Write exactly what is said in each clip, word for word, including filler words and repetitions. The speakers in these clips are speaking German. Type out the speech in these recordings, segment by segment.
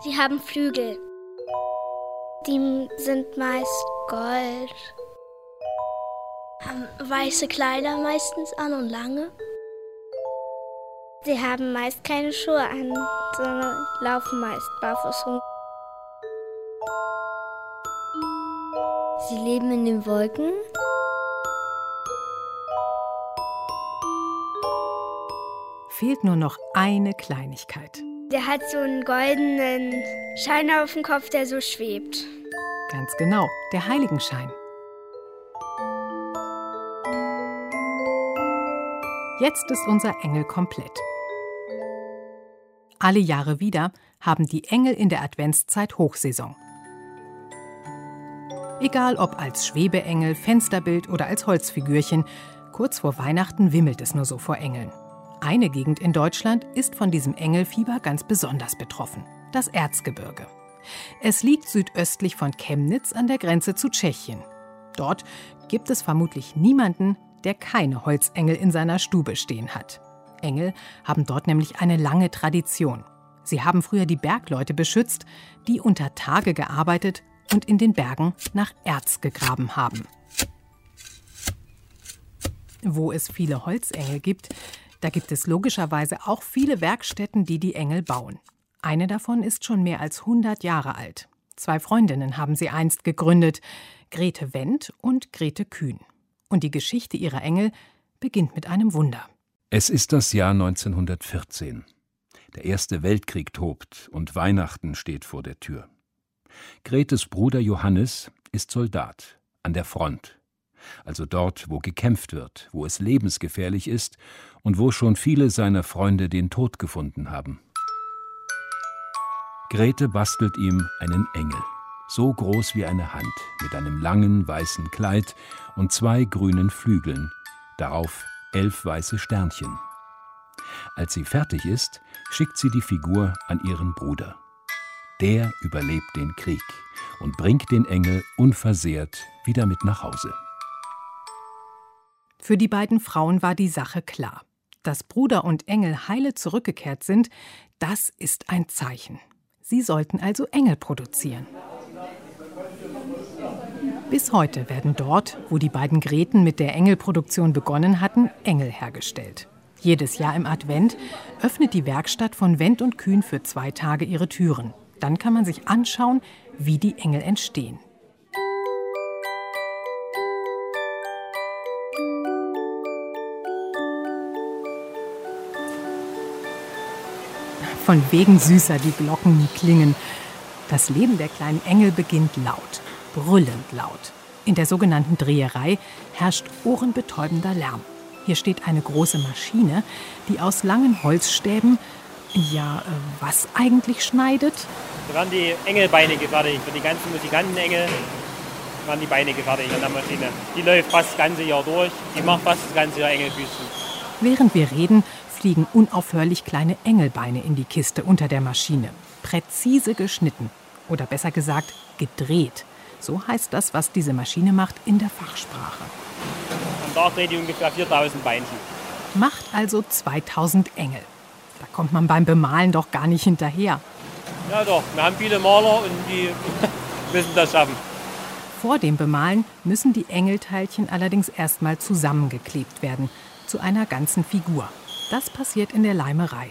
Sie haben Flügel. Die sind meist Gold. Haben weiße Kleider meistens an und lange. Sie haben meist keine Schuhe an, sondern laufen meist barfuß rum. Sie leben in den Wolken. Fehlt nur noch eine Kleinigkeit. Der hat so einen goldenen Schein auf dem Kopf, der so schwebt. Ganz genau, der Heiligenschein. Jetzt ist unser Engel komplett. Alle Jahre wieder haben die Engel in der Adventszeit Hochsaison. Egal ob als Schwebeengel, Fensterbild oder als Holzfigürchen, kurz vor Weihnachten wimmelt es nur so vor Engeln. Eine Gegend in Deutschland ist von diesem Engelfieber ganz besonders betroffen: das Erzgebirge. Es liegt südöstlich von Chemnitz an der Grenze zu Tschechien. Dort gibt es vermutlich niemanden, der keine Holzengel in seiner Stube stehen hat. Engel haben dort nämlich eine lange Tradition. Sie haben früher die Bergleute beschützt, die unter Tage gearbeitet und in den Bergen nach Erz gegraben haben. Wo es viele Holzengel gibt, da gibt es logischerweise auch viele Werkstätten, die die Engel bauen. Eine davon ist schon mehr als hundert Jahre alt. Zwei Freundinnen haben sie einst gegründet, Grete Wendt und Grete Kühn. Und die Geschichte ihrer Engel beginnt mit einem Wunder. Es ist das Jahr neunzehnhundertvierzehn. Der Erste Weltkrieg tobt und Weihnachten steht vor der Tür. Gretes Bruder Johannes ist Soldat an der Front. Also dort, wo gekämpft wird, wo es lebensgefährlich ist und wo schon viele seiner Freunde den Tod gefunden haben. Grete bastelt ihm einen Engel, so groß wie eine Hand, mit einem langen weißen Kleid und zwei grünen Flügeln, darauf elf weiße Sternchen. Als sie fertig ist, schickt sie die Figur an ihren Bruder. Der überlebt den Krieg und bringt den Engel unversehrt wieder mit nach Hause. Für die beiden Frauen war die Sache klar. Dass Bruder und Engel heile zurückgekehrt sind, das ist ein Zeichen. Sie sollten also Engel produzieren. Bis heute werden dort, wo die beiden Greten mit der Engelproduktion begonnen hatten, Engel hergestellt. Jedes Jahr im Advent öffnet die Werkstatt von Wendt und Kühn für zwei Tage ihre Türen. Dann kann man sich anschauen, wie die Engel entstehen. Von wegen süßer die Glocken klingen. Das Leben der kleinen Engel beginnt laut, brüllend laut. In der sogenannten Dreherei herrscht ohrenbetäubender Lärm. Hier steht eine große Maschine, die aus langen Holzstäben, ja, äh, was eigentlich schneidet? Da werden die Engelbeine gefertigt. Für die ganzen Musikantenengel werden die Beine gefertigt an der Maschine. Die läuft fast das ganze Jahr durch. Die macht fast das ganze Jahr Engelfüßchen. Während wir reden, fliegen unaufhörlich kleine Engelbeine in die Kiste unter der Maschine. Präzise geschnitten. Oder besser gesagt, gedreht. So heißt das, was diese Maschine macht in der Fachsprache. Am Tag dreht die ungefähr viertausend Beinchen. Macht also zweitausend Engel. Da kommt man beim Bemalen doch gar nicht hinterher. Ja doch, wir haben viele Maler und die müssen das schaffen. Vor dem Bemalen müssen die Engelteilchen allerdings erstmal zusammengeklebt werden, zu einer ganzen Figur. Das passiert in der Leimerei.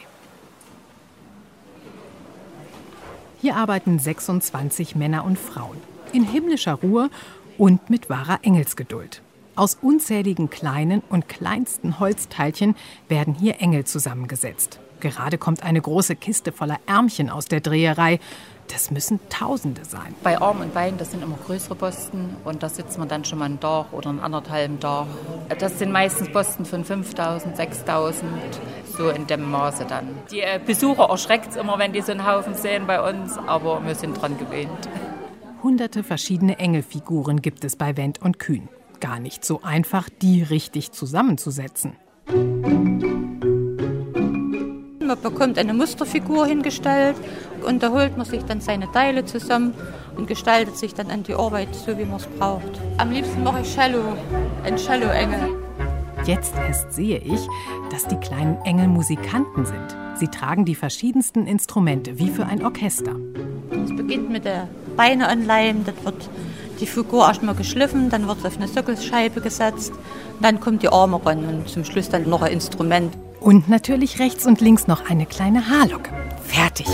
Hier arbeiten sechsundzwanzig Männer und Frauen. In himmlischer Ruhe und mit wahrer Engelsgeduld. Aus unzähligen kleinen und kleinsten Holzteilchen werden hier Engel zusammengesetzt. Gerade kommt eine große Kiste voller Ärmchen aus der Dreherei. Das müssen Tausende sein. Bei Arm und Bein, das sind immer größere Posten. Und da sitzt man dann schon mal einen Tag oder einen anderthalben Tag. Das sind meistens Posten von fünftausend, sechstausend, so in dem Maße dann. Die äh, Besucher erschreckt es immer, wenn die so einen Haufen sehen bei uns, aber wir sind dran gewöhnt. Hunderte verschiedene Engelfiguren gibt es bei Wendt und Kühn. Gar nicht so einfach, die richtig zusammenzusetzen. Man bekommt eine Musterfigur hingestellt und da holt man sich dann seine Teile zusammen und gestaltet sich dann an die Arbeit, so wie man es braucht. Am liebsten mache ich Cello, einen Cello-Engel. Jetzt erst sehe ich, dass die kleinen Engel Musikanten sind. Sie tragen die verschiedensten Instrumente, wie für ein Orchester. Es beginnt mit der Beine anleihen, dann wird die Figur erstmal geschliffen, dann wird es auf eine Sockelscheibe gesetzt, dann kommt die Arme ran und zum Schluss dann noch ein Instrument. Und natürlich rechts und links noch eine kleine Haarlocke. Fertig.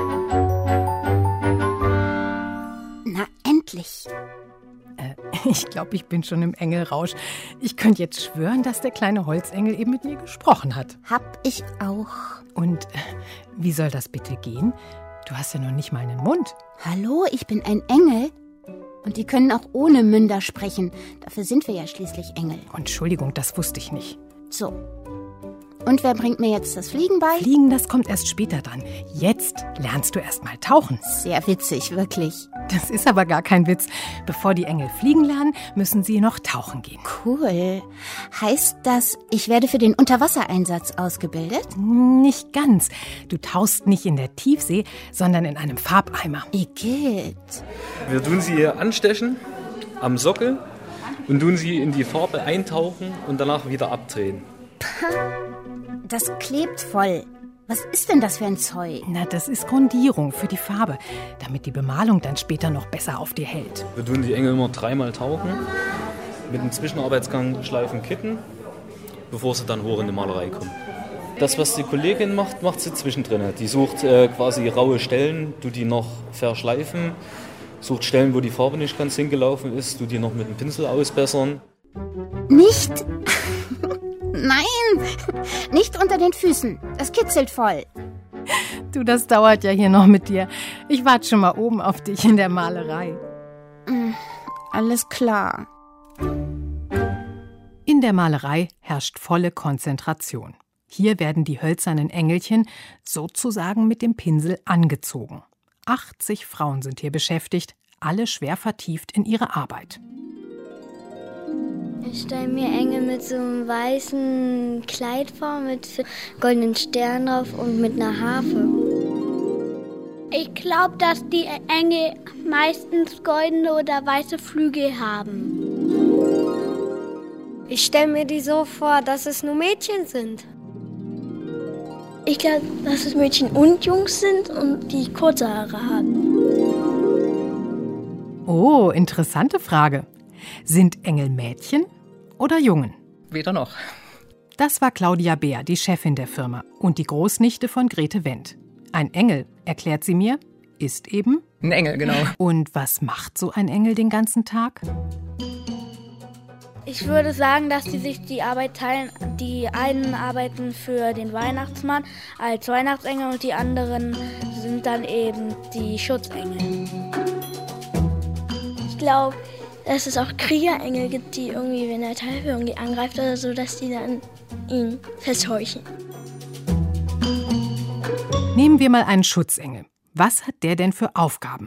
Na, endlich. Äh, ich glaube, ich bin schon im Engelrausch. Ich könnte jetzt schwören, dass der kleine Holzengel eben mit mir gesprochen hat. Hab ich auch. Und äh, wie soll das bitte gehen? Du hast ja noch nicht mal einen Mund. Hallo, ich bin ein Engel. Und die können auch ohne Münder sprechen. Dafür sind wir ja schließlich Engel. Entschuldigung, das wusste ich nicht. So. Und wer bringt mir jetzt das Fliegen bei? Fliegen, das kommt erst später dran. Jetzt lernst du erst mal tauchen. Sehr witzig, wirklich. Das ist aber gar kein Witz. Bevor die Engel fliegen lernen, müssen sie noch tauchen gehen. Cool. Heißt das, ich werde für den Unterwassereinsatz ausgebildet? Nicht ganz. Du tauchst nicht in der Tiefsee, sondern in einem Farbeimer. Igitt. Wir tun sie anstechen am Sockel und tun sie in die Farbe eintauchen und danach wieder abdrehen. Das klebt voll. Was ist denn das für ein Zeug? Na, das ist Grundierung für die Farbe, damit die Bemalung dann später noch besser auf dir hält. Wir tun die Engel immer dreimal tauchen, mit einem Zwischenarbeitsgang schleifen kitten, bevor sie dann hoch in die Malerei kommen. Das, was die Kollegin macht, macht sie zwischendrin. Die sucht äh, quasi raue Stellen, tut die noch verschleifen, sucht Stellen, wo die Farbe nicht ganz hingelaufen ist, tut die noch mit dem Pinsel ausbessern. Nicht? Nein, nicht unter den Füßen. Das kitzelt voll. Du, das dauert ja hier noch mit dir. Ich warte schon mal oben auf dich in der Malerei. Alles klar. In der Malerei herrscht volle Konzentration. Hier werden die hölzernen Engelchen sozusagen mit dem Pinsel angezogen. achtzig Frauen sind hier beschäftigt, alle schwer vertieft in ihre Arbeit. Ich stelle mir Engel mit so einem weißen Kleid vor, mit goldenen Sternen drauf und mit einer Harfe. Ich glaube, dass die Engel meistens goldene oder weiße Flügel haben. Ich stelle mir die so vor, dass es nur Mädchen sind. Ich glaube, dass es Mädchen und Jungs sind und die kurze Haare haben. Oh, interessante Frage. Sind Engel Mädchen oder Jungen? Weder noch. Das war Claudia Beer, die Chefin der Firma und die Großnichte von Grete Wendt. Ein Engel, erklärt sie mir, ist eben... Ein Engel, genau. Und was macht so ein Engel den ganzen Tag? Ich würde sagen, dass die sich die Arbeit teilen. Die einen arbeiten für den Weihnachtsmann als Weihnachtsengel und die anderen sind dann eben die Schutzengel. Ich glaube, dass es auch Kriegerengel gibt, die irgendwie, wenn der Teufel irgendwie angreift oder so, dass die dann ihn verscheuchen. Nehmen wir mal einen Schutzengel. Was hat der denn für Aufgaben?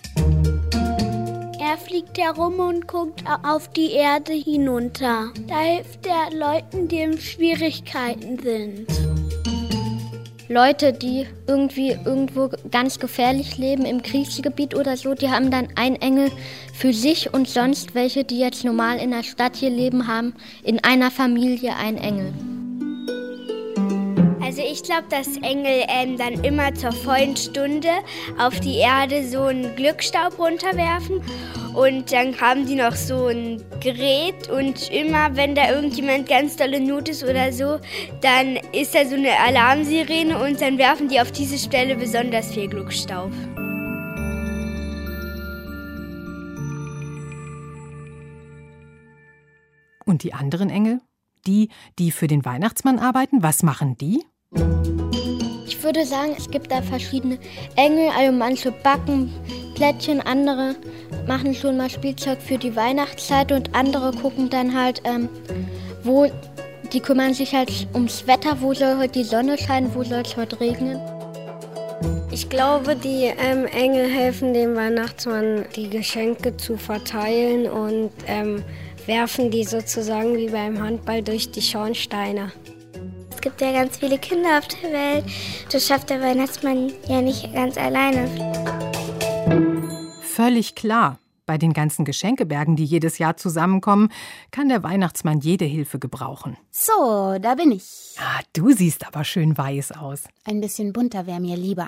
Er fliegt herum und guckt auf die Erde hinunter. Da hilft er Leuten, die in Schwierigkeiten sind. Leute, die irgendwie irgendwo ganz gefährlich leben, im Kriegsgebiet oder so, die haben dann einen Engel für sich und sonst welche, die jetzt normal in der Stadt hier leben, haben in einer Familie einen Engel. Also ich glaube, dass Engel ähm, dann immer zur vollen Stunde auf die Erde so einen Glücksstaub runterwerfen und dann haben die noch so ein Gerät und immer, wenn da irgendjemand ganz dolle Not ist oder so, dann ist da so eine Alarmsirene und dann werfen die auf diese Stelle besonders viel Glücksstaub. Und die anderen Engel? Die, die für den Weihnachtsmann arbeiten, was machen die? Ich würde sagen, es gibt da verschiedene Engel, also manche backen Plättchen, andere machen schon mal Spielzeug für die Weihnachtszeit und andere gucken dann halt, ähm, wo, die kümmern sich halt ums Wetter, wo soll heute die Sonne scheinen, wo soll es heute regnen. Ich glaube, die ähm, Engel helfen dem Weihnachtsmann, die Geschenke zu verteilen und ähm, werfen die sozusagen wie beim Handball durch die Schornsteine. Es gibt ja ganz viele Kinder auf der Welt. Das schafft der Weihnachtsmann ja nicht ganz alleine. Völlig klar. Bei den ganzen Geschenkebergen, die jedes Jahr zusammenkommen, kann der Weihnachtsmann jede Hilfe gebrauchen. So, da bin ich. Ah, du siehst aber schön weiß aus. Ein bisschen bunter wäre mir lieber.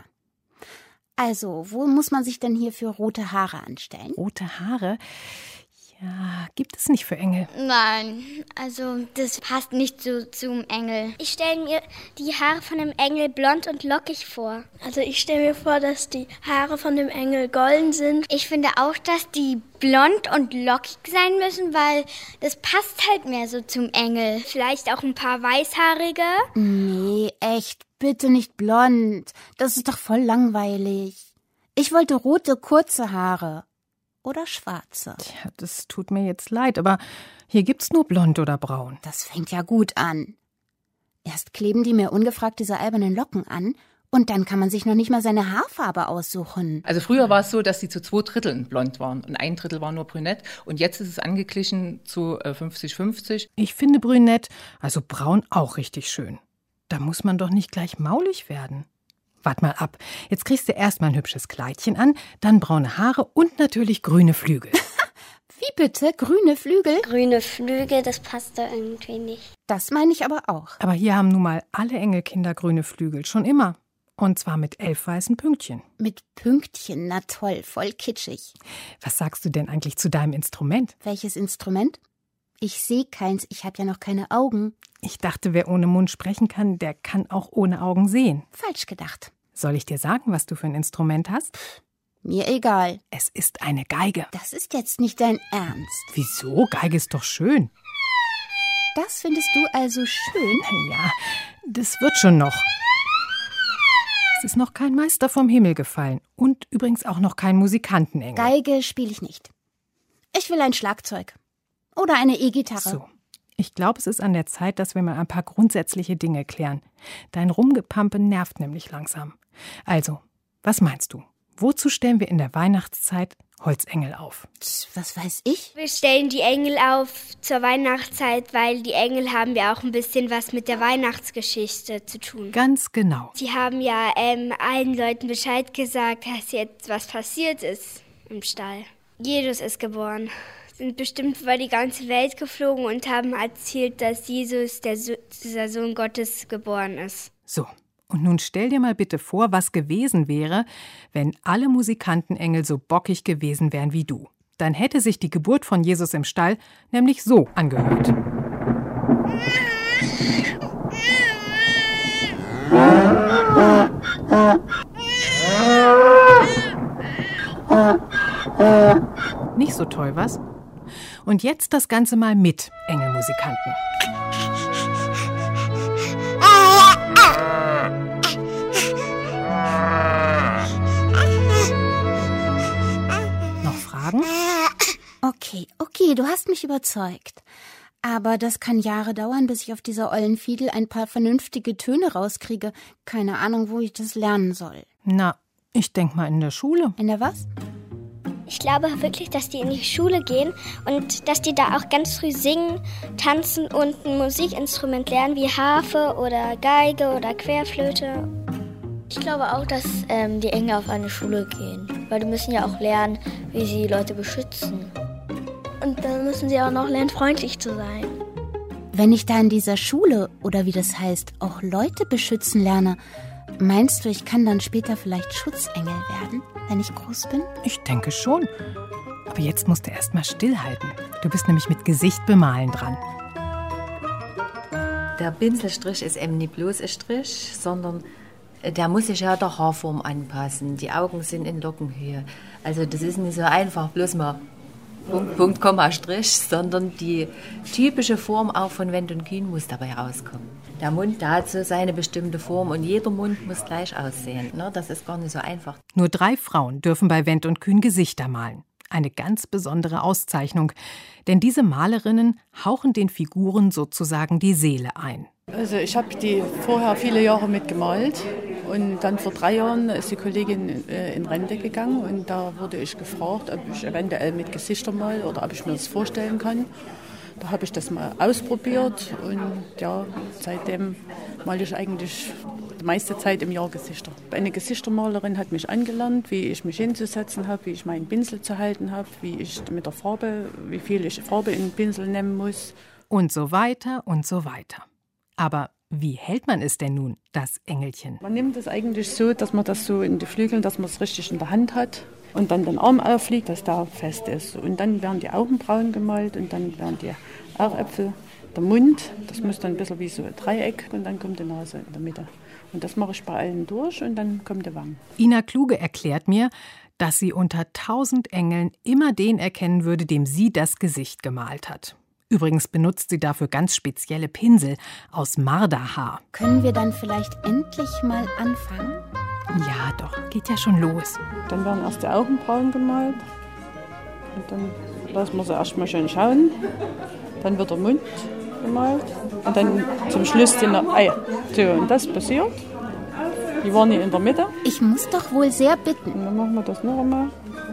Also, wo muss man sich denn hier für rote Haare anstellen? Rote Haare? Ja, gibt es nicht für Engel. Nein, also das passt nicht so zum Engel. Ich stelle mir die Haare von dem Engel blond und lockig vor. Also ich stelle mir vor, dass die Haare von dem Engel golden sind. Ich finde auch, dass die blond und lockig sein müssen, weil das passt halt mehr so zum Engel. Vielleicht auch ein paar weißhaarige. Nee, echt, bitte nicht blond. Das ist doch voll langweilig. Ich wollte rote, kurze Haare. Oder schwarze. Tja, das tut mir jetzt leid, aber hier gibt's nur blond oder braun. Das fängt ja gut an. Erst kleben die mir ungefragt diese albernen Locken an und dann kann man sich noch nicht mal seine Haarfarbe aussuchen. Also früher war es so, dass die zu zwei Dritteln blond waren und ein Drittel war nur brünett und jetzt ist es angeglichen zu fünfzig fünfzig. Ich finde brünett, also braun, auch richtig schön. Da muss man doch nicht gleich maulig werden. Wart mal ab. Jetzt kriegst du erst mal ein hübsches Kleidchen an, dann braune Haare und natürlich grüne Flügel. Wie bitte? Grüne Flügel? Grüne Flügel, das passt da irgendwie nicht. Das meine ich aber auch. Aber hier haben nun mal alle Engelkinder grüne Flügel, schon immer. Und zwar mit elf weißen Pünktchen. Mit Pünktchen, na toll, voll kitschig. Was sagst du denn eigentlich zu deinem Instrument? Welches Instrument? Ich sehe keins, ich habe ja noch keine Augen. Ich dachte, wer ohne Mund sprechen kann, der kann auch ohne Augen sehen. Falsch gedacht. Soll ich dir sagen, was du für ein Instrument hast? Mir egal. Es ist eine Geige. Das ist jetzt nicht dein Ernst. Wieso? Geige ist doch schön. Das findest du also schön? Ja, das wird schon noch. Es ist noch kein Meister vom Himmel gefallen. Und übrigens auch noch kein Musikantenengel. Geige spiele ich nicht. Ich will ein Schlagzeug. Oder eine E-Gitarre. So. Ich glaube, es ist an der Zeit, dass wir mal ein paar grundsätzliche Dinge klären. Dein Rumgepampe nervt nämlich langsam. Also, was meinst du? Wozu stellen wir in der Weihnachtszeit Holzengel auf? Was weiß ich? Wir stellen die Engel auf zur Weihnachtszeit, weil die Engel haben ja auch ein bisschen was mit der Weihnachtsgeschichte zu tun. Ganz genau. Sie haben ja ähm, allen Leuten Bescheid gesagt, dass jetzt was passiert ist im Stall. Jesus ist geboren. Sind bestimmt über die ganze Welt geflogen und haben erzählt, dass Jesus, der, so- der Sohn Gottes, geboren ist. So, und nun stell dir mal bitte vor, was gewesen wäre, wenn alle Musikantenengel so bockig gewesen wären wie du. Dann hätte sich die Geburt von Jesus im Stall nämlich so angehört. Nicht so toll, was? Und jetzt das Ganze mal mit Engelmusikanten. Noch Fragen? Okay, okay, du hast mich überzeugt. Aber das kann Jahre dauern, bis ich auf dieser ollen Fiedel ein paar vernünftige Töne rauskriege. Keine Ahnung, wo ich das lernen soll. Na, ich denk mal in der Schule. In der was? Ich glaube wirklich, dass die in die Schule gehen und dass die da auch ganz früh singen, tanzen und ein Musikinstrument lernen, wie Harfe oder Geige oder Querflöte. Ich glaube auch, dass ähm, die Engel auf eine Schule gehen, weil die müssen ja auch lernen, wie sie Leute beschützen. Und dann müssen sie auch noch lernen, freundlich zu sein. Wenn ich da in dieser Schule, oder wie das heißt, auch Leute beschützen lerne, meinst du, ich kann dann später vielleicht Schutzengel werden, wenn ich groß bin? Ich denke schon. Aber jetzt musst du erst mal stillhalten. Du bist nämlich mit Gesicht bemalen dran. Der Pinselstrich ist eben nicht bloß ein Strich, sondern der muss sich ja der Haarform anpassen. Die Augen sind in Lockenhöhe. Also das ist nicht so einfach, bloß mal Punkt, Punkt, Komma, Strich, sondern die typische Form auch von Wendt und Kühn muss dabei rauskommen. Der Mund, der hat so seine bestimmte Form und jeder Mund muss gleich aussehen. Ne? Das ist gar nicht so einfach. Nur drei Frauen dürfen bei Wendt und Kühn Gesichter malen. Eine ganz besondere Auszeichnung. Denn diese Malerinnen hauchen den Figuren sozusagen die Seele ein. Also ich habe die vorher viele Jahre mitgemalt und dann vor drei Jahren ist die Kollegin in Rente gegangen und da wurde ich gefragt, ob ich eventuell mit Gesichtern mal oder ob ich mir das vorstellen kann. Da habe ich das mal ausprobiert und ja, seitdem male ich eigentlich die meiste Zeit im Jahr Gesichter. Eine Gesichtermalerin hat mich angelernt, wie ich mich hinzusetzen habe, wie ich meinen Pinsel zu halten habe, wie ich mit der Farbe, wie viel ich Farbe in den Pinsel nehmen muss. Und so weiter und so weiter. Aber wie hält man es denn nun, das Engelchen? Man nimmt es eigentlich so, dass man das so in die Flügeln, dass man es richtig in der Hand hat und dann den Arm aufliegt, dass der fest ist. Und dann werden die Augenbrauen gemalt und dann werden die Augäpfel, der Mund, das muss dann ein bisschen wie so ein Dreieck und dann kommt die Nase in der Mitte. Und das mache ich bei allen durch und dann kommt die Wange. Ina Kluge erklärt mir, dass sie unter tausend Engeln immer den erkennen würde, dem sie das Gesicht gemalt hat. Übrigens benutzt sie dafür ganz spezielle Pinsel aus Marderhaar. Können wir dann vielleicht endlich mal anfangen? Ja, doch, geht ja schon los. Dann werden erst die Augenbrauen gemalt und dann lassen wir sie erst mal schön schauen. Dann wird der Mund gemalt und dann zum Schluss die Nase. So, und das passiert. Die waren hier in der Mitte. Ich muss doch wohl sehr bitten. Und dann machen wir das noch einmal.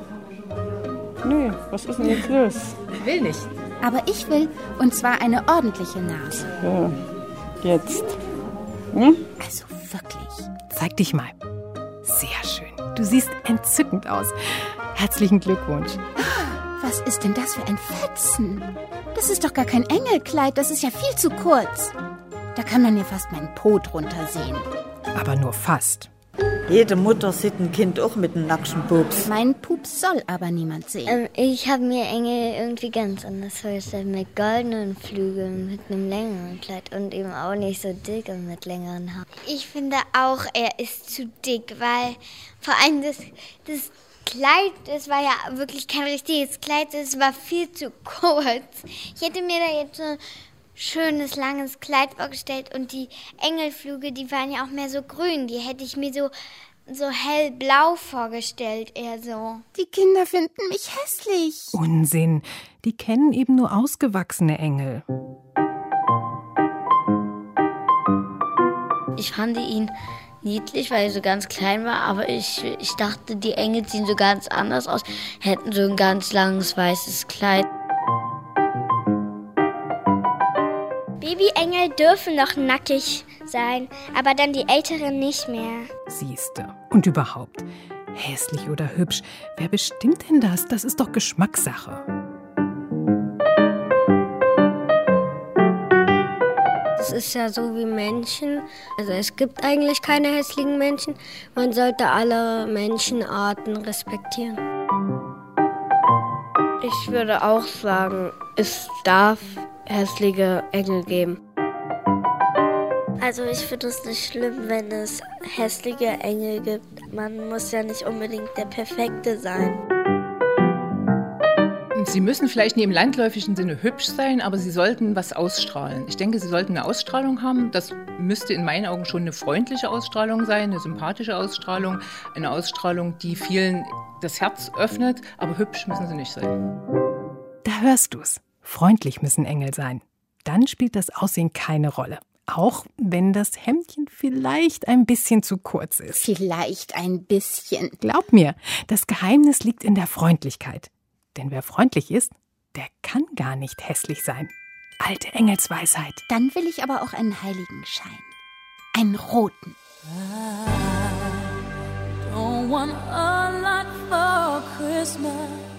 Nee, was ist denn jetzt los? Will nicht. Aber ich will, und zwar eine ordentliche Nase. Ja, jetzt. Hm? Also wirklich. Zeig dich mal. Sehr schön. Du siehst entzückend aus. Herzlichen Glückwunsch. Was ist denn das für ein Fetzen? Das ist doch gar kein Engelkleid, das ist ja viel zu kurz. Da kann man ja fast meinen Po drunter sehen. Aber nur fast. Jede Mutter sieht ein Kind auch mit einem nackten Pups. Mein Pups soll aber niemand sehen. Ähm, ich habe mir Engel irgendwie ganz anders vorgestellt. Mit goldenen Flügeln, mit einem längeren Kleid und eben auch nicht so dick und mit längeren Haaren. Ich finde auch, er ist zu dick, weil vor allem das, das Kleid, das war ja wirklich kein richtiges Kleid, das war viel zu kurz. Ich hätte mir da jetzt so ein schönes, langes Kleid vorgestellt und die Engelflügel, die waren ja auch mehr so grün, die hätte ich mir so, so hellblau vorgestellt, eher so. Die Kinder finden mich hässlich. Unsinn, die kennen eben nur ausgewachsene Engel. Ich fand ihn niedlich, weil er so ganz klein war, aber ich, ich dachte, die Engel sehen so ganz anders aus, hätten so ein ganz langes weißes Kleid. Babyengel dürfen noch nackig sein, aber dann die Älteren nicht mehr. Siehste. Und überhaupt, hässlich oder hübsch, wer bestimmt denn das? Das ist doch Geschmackssache. Das ist ja so wie Menschen. Also es gibt eigentlich keine hässlichen Menschen. Man sollte alle Menschenarten respektieren. Ich würde auch sagen, es darf hässliche Engel geben. Also ich finde es nicht schlimm, wenn es hässliche Engel gibt. Man muss ja nicht unbedingt der Perfekte sein. Sie müssen vielleicht nicht im landläufigen Sinne hübsch sein, aber sie sollten was ausstrahlen. Ich denke, sie sollten eine Ausstrahlung haben. Das müsste in meinen Augen schon eine freundliche Ausstrahlung sein, eine sympathische Ausstrahlung, eine Ausstrahlung, die vielen das Herz öffnet, aber hübsch müssen sie nicht sein. Da hörst du's. Freundlich müssen Engel sein. Dann spielt das Aussehen keine Rolle. Auch wenn das Hemdchen vielleicht ein bisschen zu kurz ist. Vielleicht ein bisschen. Glaub mir, das Geheimnis liegt in der Freundlichkeit. Denn wer freundlich ist, der kann gar nicht hässlich sein. Alte Engelsweisheit. Dann will ich aber auch einen Heiligenschein. Einen roten. I don't want a lot for Christmas.